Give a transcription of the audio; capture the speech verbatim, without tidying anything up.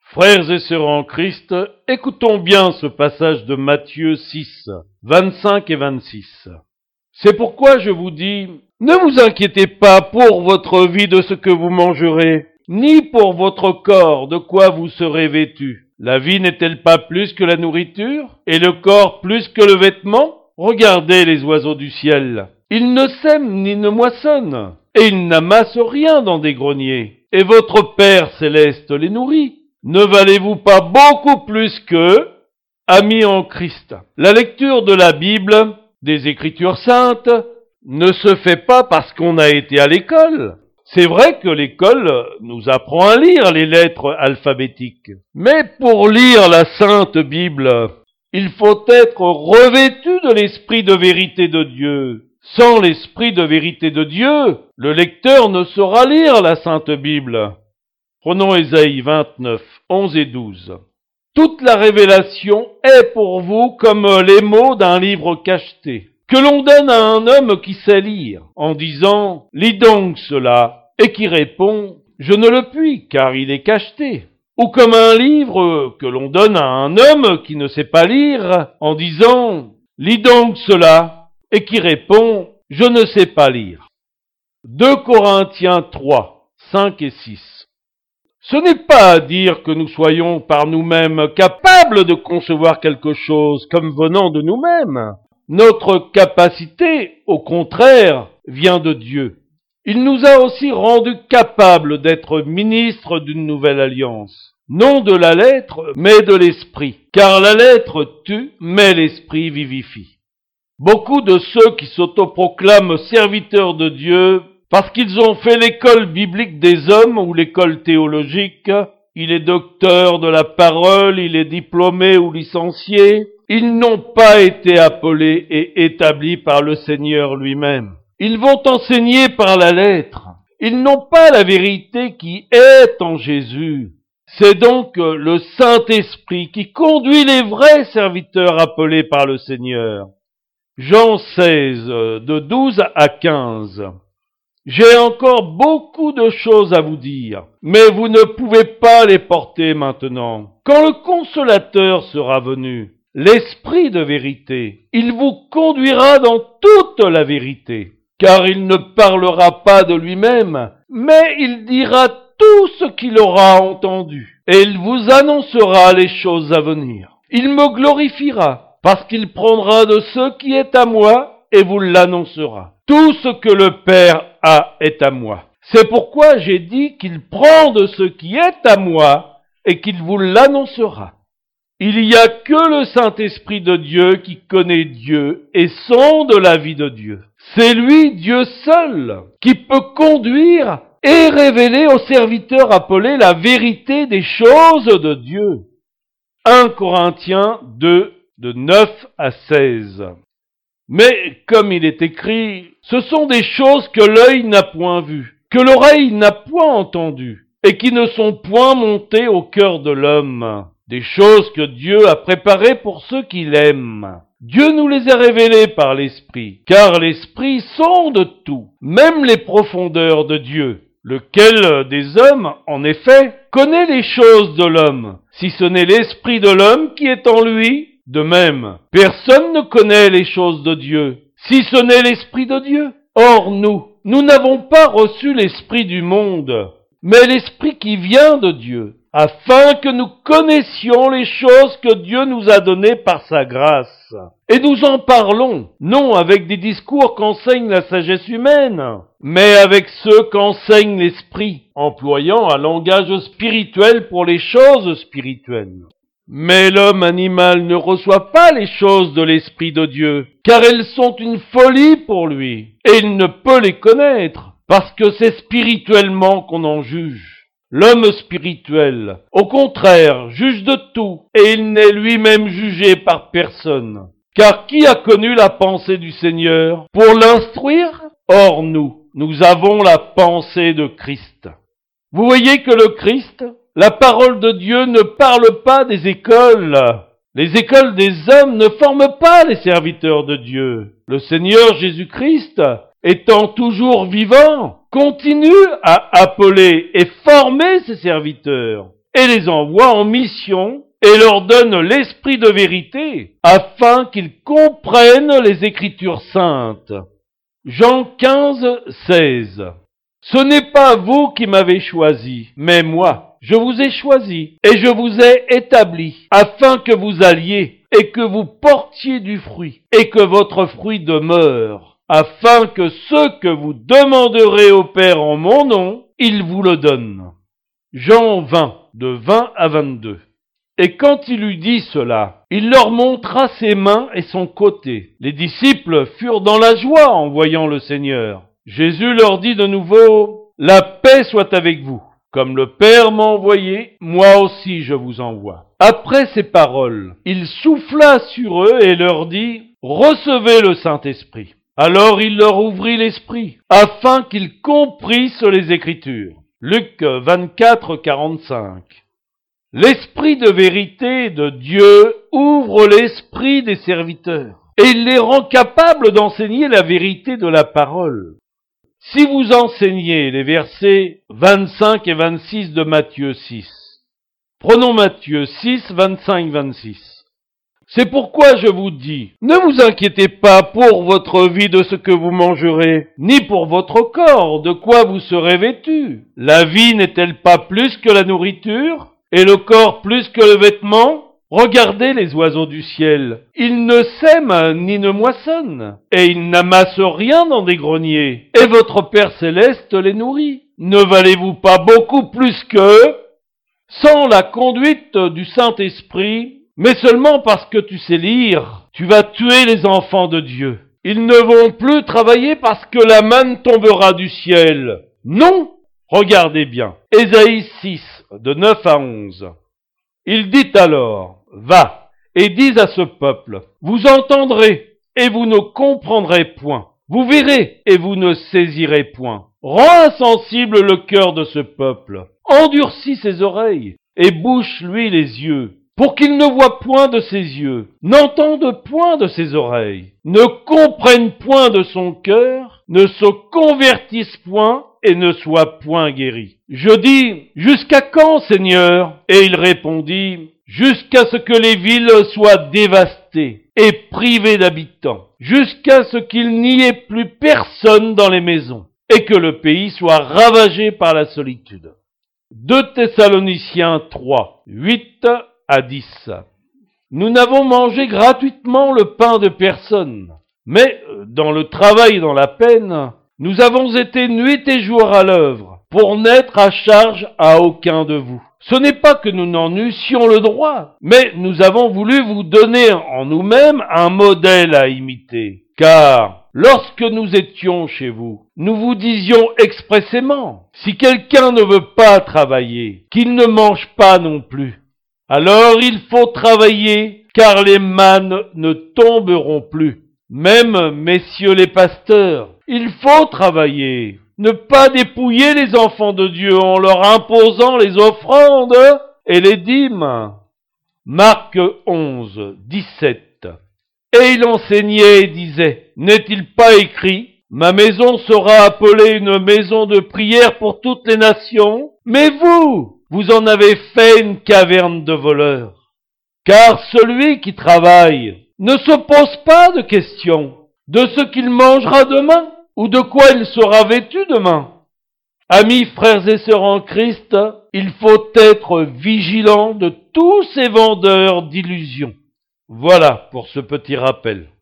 Frères et sœurs en Christ, écoutons bien ce passage de Matthieu six, vingt-cinq et vingt-six. C'est pourquoi je vous dis, ne vous inquiétez pas pour votre vie de ce que vous mangerez, ni pour votre corps de quoi vous serez vêtus. La vie n'est-elle pas plus que la nourriture, et le corps plus que le vêtement? Regardez les oiseaux du ciel. Ils ne sèment ni ne moissonnent, et ils n'amassent rien dans des greniers. Et votre Père céleste les nourrit. Ne valez-vous pas beaucoup plus qu'eux, amis en Christ? La lecture de la Bible, des Écritures saintes, ne se fait pas parce qu'on a été à l'école. C'est vrai que l'école nous apprend à lire les lettres alphabétiques. Mais pour lire la Sainte Bible, il faut être revêtu de l'esprit de vérité de Dieu. Sans l'esprit de vérité de Dieu, le lecteur ne saura lire la Sainte Bible. Prenons Ésaïe vingt-neuf, onze et douze. Toute la révélation est pour vous comme les mots d'un livre cacheté, que l'on donne à un homme qui sait lire, en disant « Lis donc cela », et qui répond « Je ne le puis, car il est cacheté ». Ou comme un livre que l'on donne à un homme qui ne sait pas lire, en disant « Lis donc cela », et qui répond « Je ne sais pas lire ». deux Corinthiens trois, cinq et six. Ce n'est pas à dire que nous soyons par nous-mêmes capables de concevoir quelque chose comme venant de nous-mêmes. Notre capacité, au contraire, vient de Dieu. Il nous a aussi rendus capables d'être ministres d'une nouvelle alliance. Non de la lettre, mais de l'esprit. Car la lettre tue, mais l'esprit vivifie. Beaucoup de ceux qui s'autoproclament serviteurs de Dieu, parce qu'ils ont fait l'école biblique des hommes ou l'école théologique, il est docteur de la parole, il est diplômé ou licencié, ils n'ont pas été appelés et établis par le Seigneur lui-même. Ils vont enseigner par la lettre. Ils n'ont pas la vérité qui est en Jésus. C'est donc le Saint-Esprit qui conduit les vrais serviteurs appelés par le Seigneur. Jean seize, de douze à quinze. J'ai encore beaucoup de choses à vous dire, mais vous ne pouvez pas les porter maintenant. Quand le Consolateur sera venu, l'Esprit de vérité, il vous conduira dans toute la vérité, car il ne parlera pas de lui-même, mais il dira tout ce qu'il aura entendu, et il vous annoncera les choses à venir. Il me glorifiera, parce qu'il prendra de ce qui est à moi, et vous l'annoncera. Tout ce que le Père a est à moi. C'est pourquoi j'ai dit qu'il prend de ce qui est à moi et qu'il vous l'annoncera. Il n'y a que le Saint-Esprit de Dieu qui connaît Dieu et sonde la vie de Dieu. C'est lui, Dieu seul, qui peut conduire et révéler aux serviteurs appelés la vérité des choses de Dieu. un Corinthiens deux, de neuf à seize. Mais, comme il est écrit, ce sont des choses que l'œil n'a point vues, que l'oreille n'a point entendues, et qui ne sont point montées au cœur de l'homme. Des choses que Dieu a préparées pour ceux qui l'aiment. Dieu nous les a révélées par l'Esprit, car l'Esprit sonde tout, même les profondeurs de Dieu. Lequel des hommes, en effet, connaît les choses de l'homme, si ce n'est l'Esprit de l'homme qui est en lui? De même, personne ne connaît les choses de Dieu, si ce n'est l'Esprit de Dieu. Or nous, nous n'avons pas reçu l'Esprit du monde, mais l'Esprit qui vient de Dieu, afin que nous connaissions les choses que Dieu nous a données par sa grâce. Et nous en parlons, non avec des discours qu'enseigne la sagesse humaine, mais avec ceux qu'enseigne l'Esprit, employant un langage spirituel pour les choses spirituelles. Mais l'homme animal ne reçoit pas les choses de l'Esprit de Dieu, car elles sont une folie pour lui, et il ne peut les connaître, parce que c'est spirituellement qu'on en juge. L'homme spirituel, au contraire, juge de tout, et il n'est lui-même jugé par personne. Car qui a connu la pensée du Seigneur pour l'instruire? Or nous, nous avons la pensée de Christ. Vous voyez que le Christ, la parole de Dieu ne parle pas des écoles. Les écoles des hommes ne forment pas les serviteurs de Dieu. Le Seigneur Jésus-Christ, étant toujours vivant, continue à appeler et former ses serviteurs. et les envoie en mission et leur donne l'esprit de vérité afin qu'ils comprennent les Écritures saintes. Jean quinze, seize. Ce n'est pas vous qui m'avez choisi, mais moi. Je vous ai choisi et je vous ai établi afin que vous alliez et que vous portiez du fruit et que votre fruit demeure, afin que ce que vous demanderez au Père en mon nom, il vous le donne. Jean vingt, de vingt à vingt-deux. Et quand il eut dit cela, il leur montra ses mains et son côté. Les disciples furent dans la joie en voyant le Seigneur. Jésus leur dit de nouveau, « La paix soit avec vous. Comme le Père m'a envoyé, moi aussi je vous envoie. » Après ces paroles, il souffla sur eux et leur dit, « Recevez le Saint-Esprit. » Alors il leur ouvrit l'esprit, afin qu'ils comprissent les Écritures. Luc vingt-quatre, quarante-cinq. L'Esprit de vérité de Dieu ouvre l'esprit des serviteurs, et il les rend capables d'enseigner la vérité de la parole. Si vous enseignez les versets vingt-cinq et vingt-six de Matthieu six, prenons Matthieu six, vingt-cinq, vingt-six. C'est pourquoi je vous dis, ne vous inquiétez pas pour votre vie de ce que vous mangerez, ni pour votre corps, de quoi vous serez vêtus. La vie n'est-elle pas plus que la nourriture, et le corps plus que le vêtement ? Regardez les oiseaux du ciel. Ils ne sèment ni ne moissonnent, et ils n'amassent rien dans des greniers. Et votre Père céleste les nourrit. Ne valez-vous pas beaucoup plus qu'eux ? Sans la conduite du Saint-Esprit, mais seulement parce que tu sais lire, tu vas tuer les enfants de Dieu. Ils ne vont plus travailler parce que la manne tombera du ciel. Non, regardez bien. Ésaïe six, de neuf à onze. Il dit alors, « Va, et dis à ce peuple, vous entendrez, et vous ne comprendrez point. Vous verrez, et vous ne saisirez point. Rends insensible le cœur de ce peuple. Endurcis ses oreilles, et bouche-lui les yeux, pour qu'il ne voie point de ses yeux, n'entende point de ses oreilles, ne comprenne point de son cœur, ne se convertisse point, et ne soit point guéri. » Je dis, « Jusqu'à quand, Seigneur ?» Et il répondit, « Jusqu'à ce que les villes soient dévastées et privées d'habitants, jusqu'à ce qu'il n'y ait plus personne dans les maisons, et que le pays soit ravagé par la solitude. » deux Thessaloniciens trois, huit à dix. Nous n'avons mangé gratuitement le pain de personne, mais dans le travail et dans la peine, nous avons été nuit et jour à l'œuvre, pour n'être à charge à aucun de vous. Ce n'est pas que nous n'en eussions le droit, mais nous avons voulu vous donner en nous-mêmes un modèle à imiter. Car lorsque nous étions chez vous, nous vous disions expressément, si quelqu'un ne veut pas travailler, qu'il ne mange pas non plus. Alors il faut travailler, car les mannes ne tomberont plus. Même, messieurs les pasteurs, il faut travailler, ne pas dépouiller les enfants de Dieu en leur imposant les offrandes et les dîmes. Marc onze, dix-sept. Et il enseignait et disait, n'est-il pas écrit, ma maison sera appelée une maison de prière pour toutes les nations, mais vous, vous en avez fait une caverne de voleurs. Car celui qui travaille ne se pose pas de questions de ce qu'il mangera demain ou de quoi il sera vêtu demain. Amis, frères et sœurs en Christ, il faut être vigilant de tous ces vendeurs d'illusions. Voilà pour ce petit rappel.